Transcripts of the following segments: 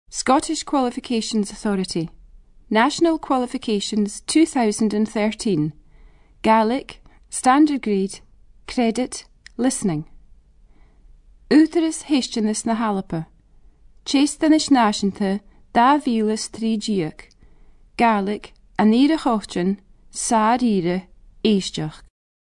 Scottish Qualifications Authority. National Qualifications 2013. Gaelic, Standard Grade, Credit, Listening. Úteras Héisteannas na Hallapa. Chéstanis náisiúnta 2013. Gaelic, Aníra Chóchtan, Sár Ire, Éisteach.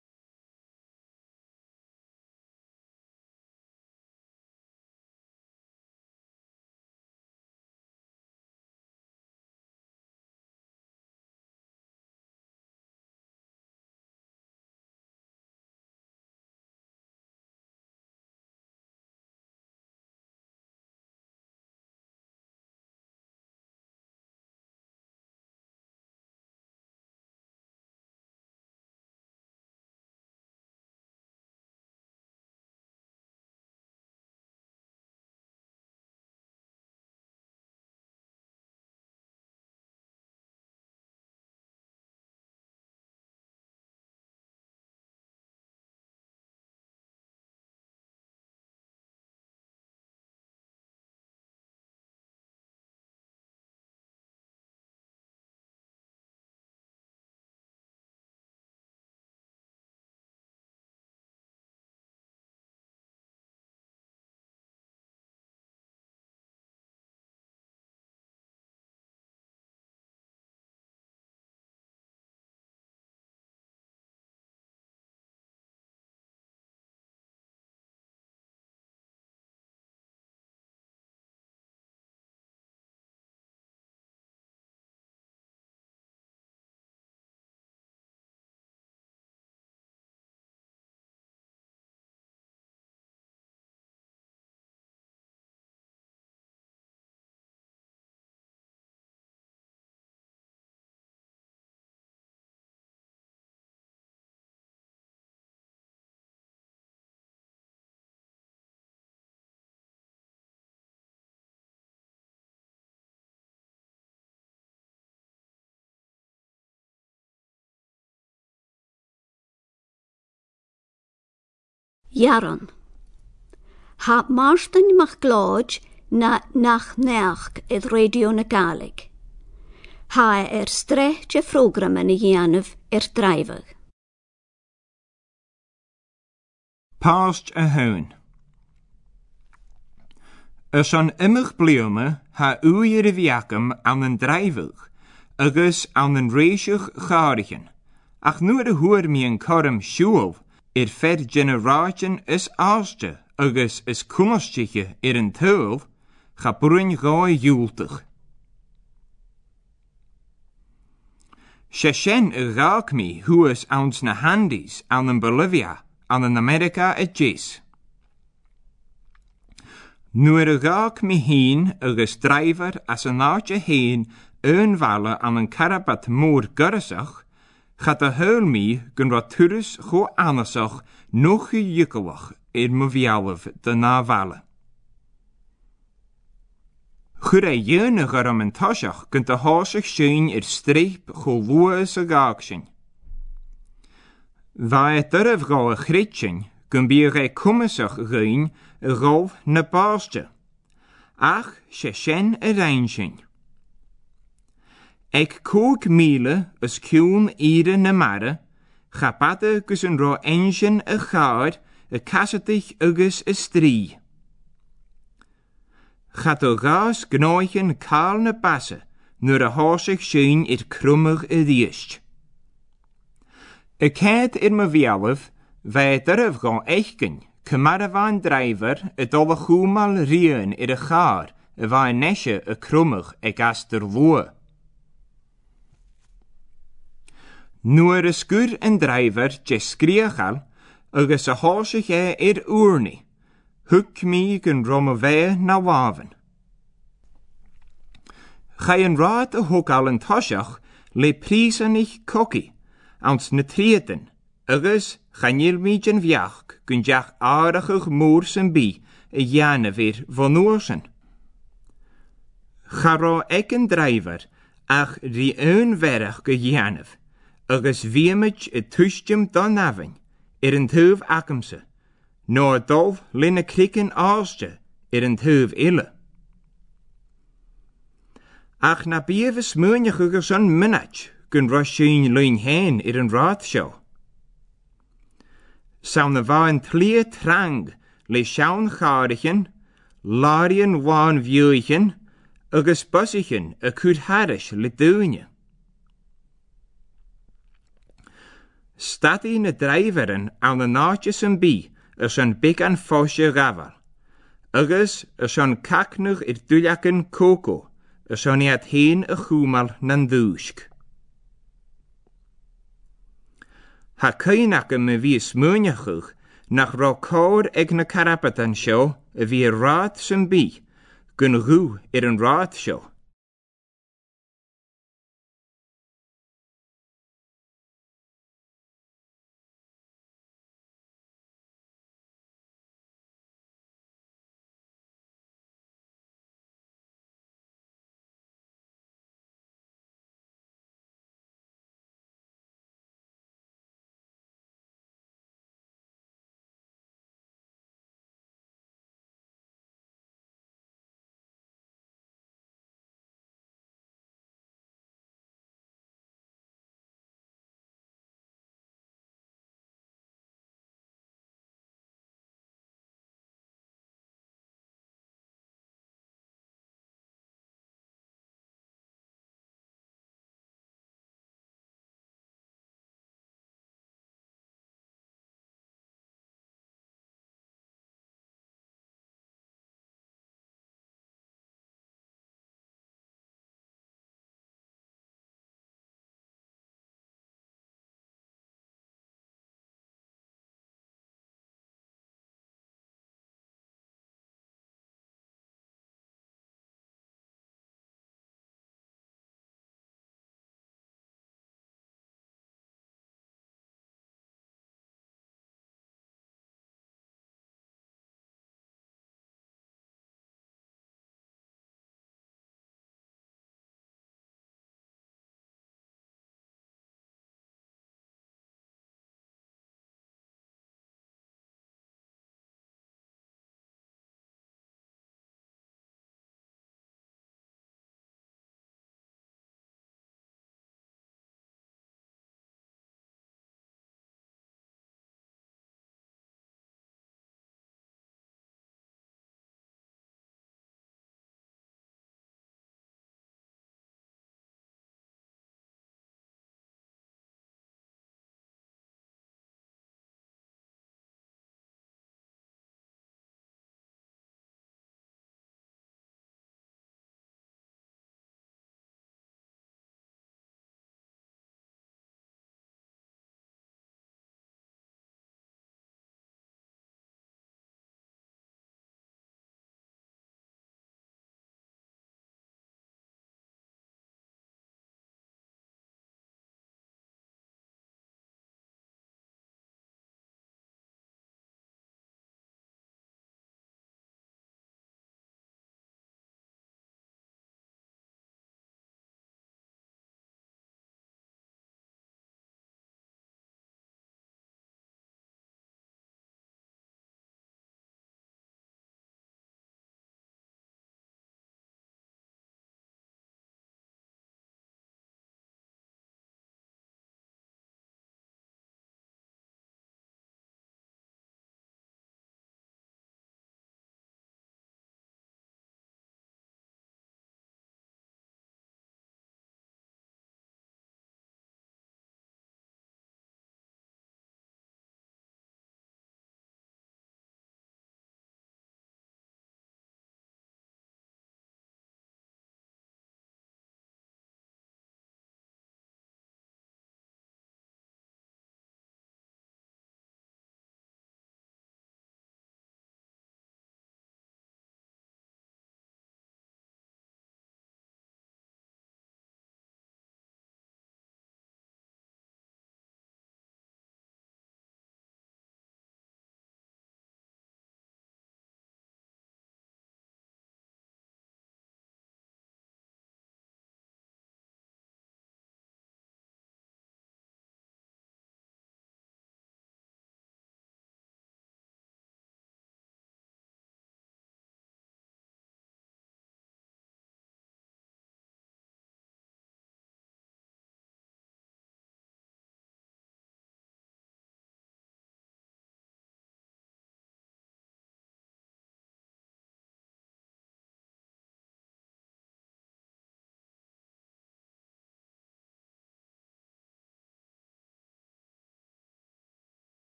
Jaron. Ha Marston MacLeod na nach neach idd radio na Gaelig. Ha stretch program yn y gianaf dreifag. Past a hoon. Ys an immig bliome ha uier y fiacum an yn dreifag, agus an yn reisig charichen, ach nu hwyr mi yn corym siwl, fer generation is aastje, agus is kummerstiche een teul, ga brun gooi jultig. Sheshen raak mi hues ons na handies aan een Bolivia, aan een Amerika et jes. Nu raak mi heen, agus driver as een naartje heen, valle aan een karabat moor gurresach, gaat de heul mi gun wat turus go anasach nog jukkelwach me vialef de navalle. Gure jene garam en tashach kunt de haasig schein streep go loes a gaakshin. Waar het durf gauw gritchen, kun bij kummesach gein gauw ne paastje. Ach, shen reinshin. Ek kook miele as kuun ire na mare, gapate gus een ro engine a gaar, a kassetich agus a strie. Gaat o gaas gnooichen kaal na basse, nur a haasig schein krummig diest. A ket me vialef, wij durf gaan eichen, kemaravan driver, a dolle goemal rien a gaar, a wij nesje a krummig a gaster loe. Nuer a skur en driver skriachal, agus a haasig oorni, huk mi gun romme na waven. Gij een raad a huk al en tashach, le prisanich koki, ans na trieten, agus ganil mi jen viach, gun jach aardig moers en bi, a jane weer van oorsen. Garo ek een driver, ach die werk ge janef, agus viemich a tushjum dan avin, een tuv akamse, no dolf linne krikken aastje, een tuv ille. Ach na bíomh smúneach gur san minute gun roisin luin hain an rád seo. Saun na bhain tlia trang le sean cháirichin, láiríon bháin bhiúichin, agus busichin a cúd haris le dúine. Stadí na dreiverin an na náitis an bí san big an fóise gafar, agus san cacnach dúleachan cócó san iad hain a chúmal nan dúisc. Ha cainach me bhí smúneachach nach rá cóir ag na carapatan seo a bhí rád san bí gun rú an rád seo.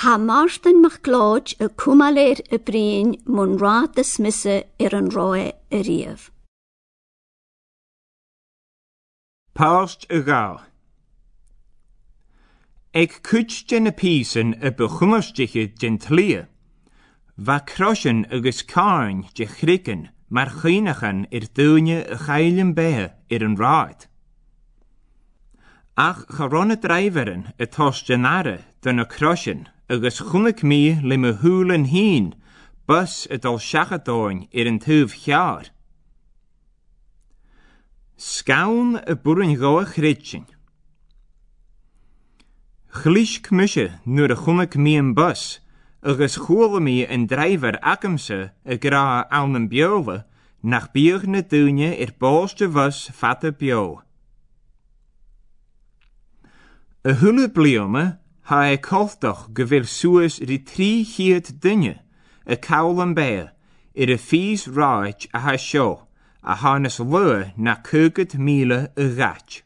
Ha Marston MacLeod y cwmaler y brin mwyn rad ysmysa an roi y riaf. Pást a gá. Ag cúte na písan a bechumastiche den tlia, va croshan agus cairn de chrican mar chinachan dúine a chailen béthe an ráid. Ach charonna dreiverin a tostanara don a croshan agus chunnach mí le me húlan hín bus a dal seachadóin an túf chear. Scaun a burin goa chridsin. Chlís cmyshe nuair a chunnach mí an bus agus chuala mí an dreiver acamsa a gra an an beola nach bíoch na dúine báiste bus fatta beo. A hula bliome ha coltach go bhfuil suas ri 300 duine a cawl an bé a fís ráid a ha seo a hánas lua na 100 míle a gat.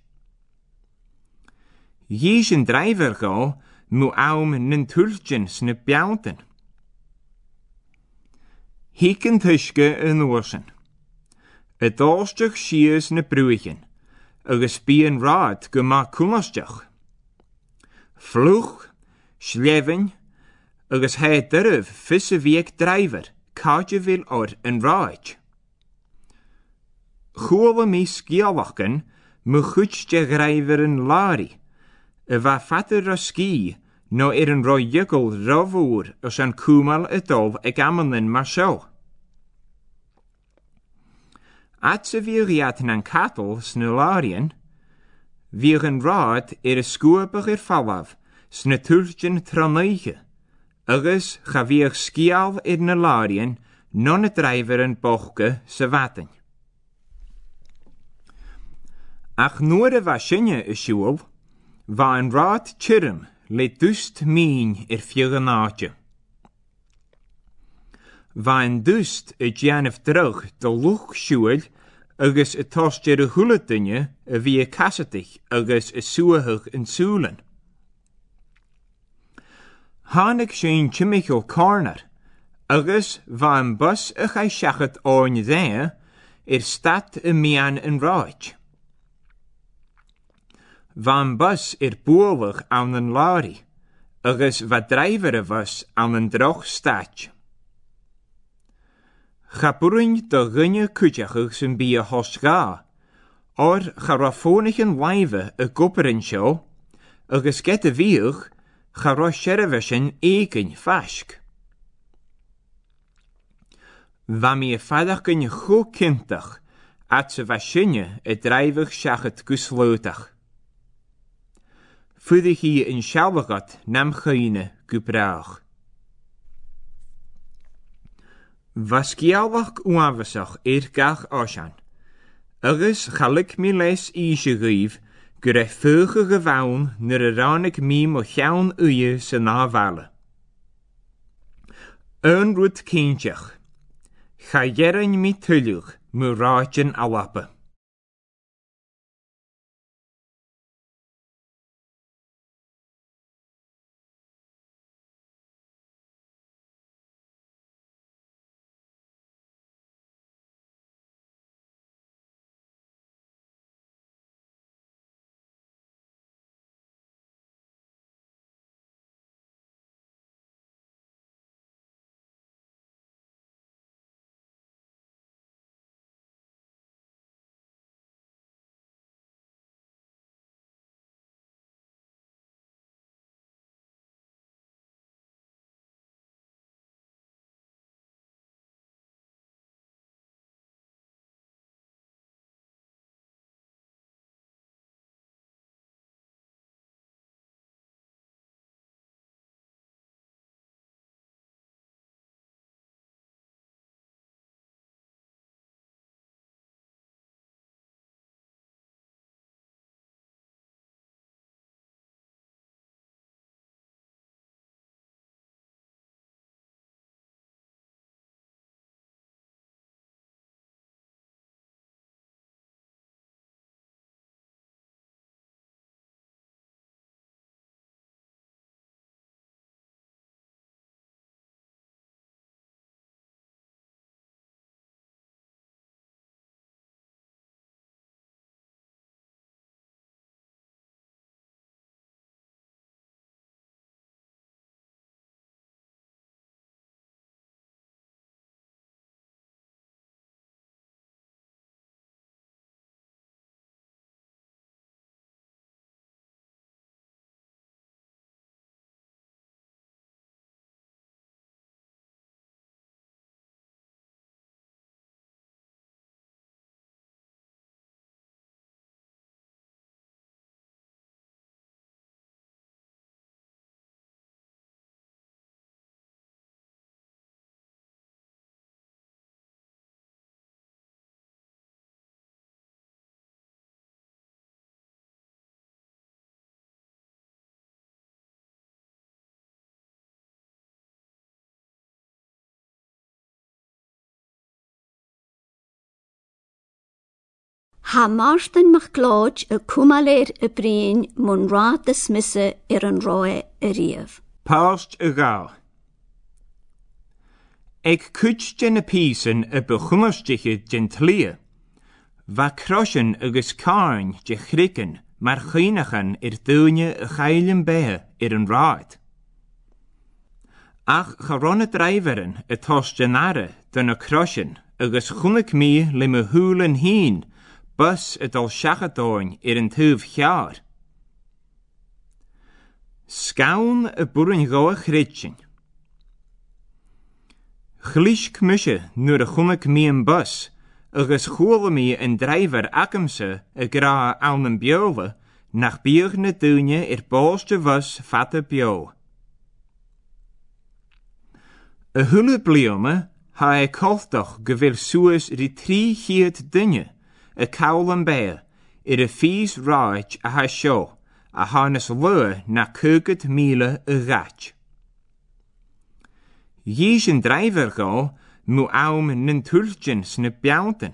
Jís an dreiver go mu aum nin tulgin sna beanten. Hiken tuske an oorsen. A dálstach sias na bruichen, agus bí an rád go ma cúnasteach. Fluch, slevin, agus he durf fisse viek dreiver, kaatje vil or an ráid. Chuala mi skialachen, mu chutje greiver an lari, a va fatter a ski, no an roi jukkel ravoer as an kumal dol ag amanen mar seo. At se viriaten an katel snularien, vir an rád a skuapach fallav, sna tulgen tranaiche, agus ga vir skial na larien, non a dreiver an bochke se vaten. Ach noor a vasinje siúl, va an rád tjurm le dust mín fjöganátje. Va an dust djanef drug de luch siúil, agus toster a huladinje a via kassetich agus suahug in súlen. Hanig sin Michael Corner, agus va an bus a gai siachat oin dhé, stad a mian an ráid. Va an bus boelig aan an lari, agus va dreiver a bus aan an droch stad. Chapurin de gunne kutjachig zijn bia hosga, or garafonigen wijve a gopperin show, agus gette viig, garoshervesen eken fask. Va mi fadachken goed kintach, at se vasinje dreivig sjachet guslootach. Fudig hi in sjálvagat nam geine gubraach. Vaskialwach uavasach gach oshan. Agus chalik mi les isje rief, gure vuge gewaun nur a ranig mi mo jaun uie se navale. Roet kindjach. Ga jeren mi tullig, mu raadjen alappe. Ha Marston MacLeod y cwmalir y brin mwyn rad ysmysa an roe y riaf. Páist a gá. Ag cúit gen y písan y bechummerstiche gen tlia. Va croshan agus carn je chricken mar chynachan dúine y chailen behe an ráid. Ach charon y dreiferen y tos genare dyn y croshan agus chunnig mi le me húlen hien bus y dal siachadóin an tŵf chiar. Scawn y bwryn goa chridsin. Chlisk mysje nu'r y chunnig mi yn bus agus chwle mi yn dreifer acamse y gra awn yn biole nach biog na dúine bóste was fatte bio. Y hwle bliome ha coltach gyfer suas ri 3 chiad dynne y cawl yn bea y fys raid a ha sio a hanes lue na 20 mile y gat. Jys yn dreifer go mu aum nyn tulgen sna biaunten.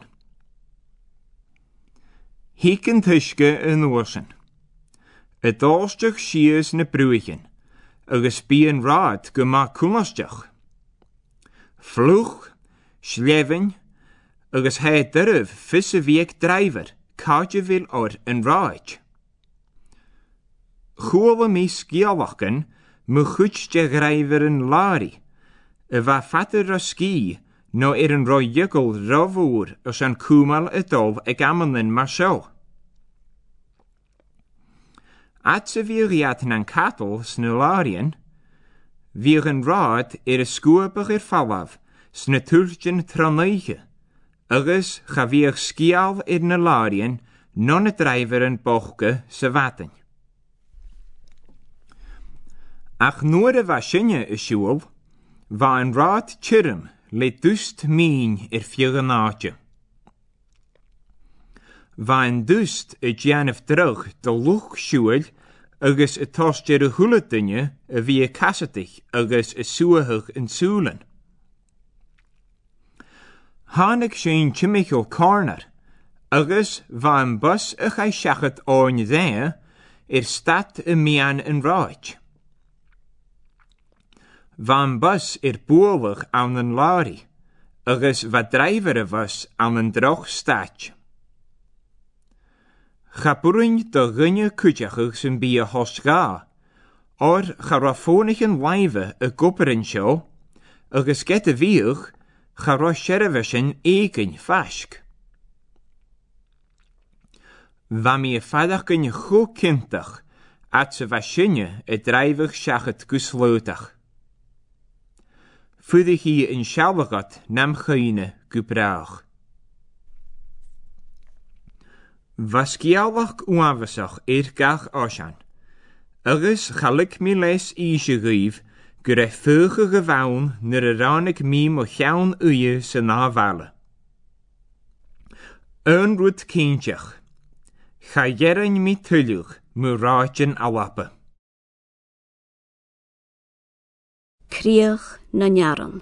Hiken tuske yn oorsen. Y dóstach sies na brúichen, agus bí an rád go má cúmasteach. Fluch, slevin, agus he dyrf fys y fieg dreifer, caidje vil or an ráid. Chwle mi skialachgen, mu chutje greiver an lari, y va fatter a ski, no an roi jugel ravúr os an cúmal y dol ag amanen mar seo. At sy fyriad an catol sna larien, fyr an rád y sgwbach fallaf sna tulgen traneiche, agus cha fyr sgial na larien non y dreifer an bochge sa vaten. Ach nuair a bha sinne y siúl, va an rád tyrm le dust mín fjöga náte. Va an dust y gianaf drug de luch siúil agus y toster y hwledynne y fi y casatich agus y suahach yn súlen. Hannig sy'n Michael Corner agus va an bus y chai siachat o'n dde stat y mian yn ráid. Van bus bwolach aan een lari, agus va dreiver was aan een droog stadje. Chapuryn de gunne kutjachig zijn bie hosga, or charafonigen wijve gopperen show, agus gette wieg, charoschervischen eken fask. Va mi fadachen goed kindach, at ze vasinje dreiver schachet guslootach. Fudig hi in sjálvagat nam chine gubraach. Vaskialwach uavasach gach oshan. Agus chalik mi les isje rief, gure fuge gewaun nere ranig mi mo jaun uie se navale. Unrut kindjach. Ga jeren mi tullig, mu raadjen alappe. Kriach na njaran.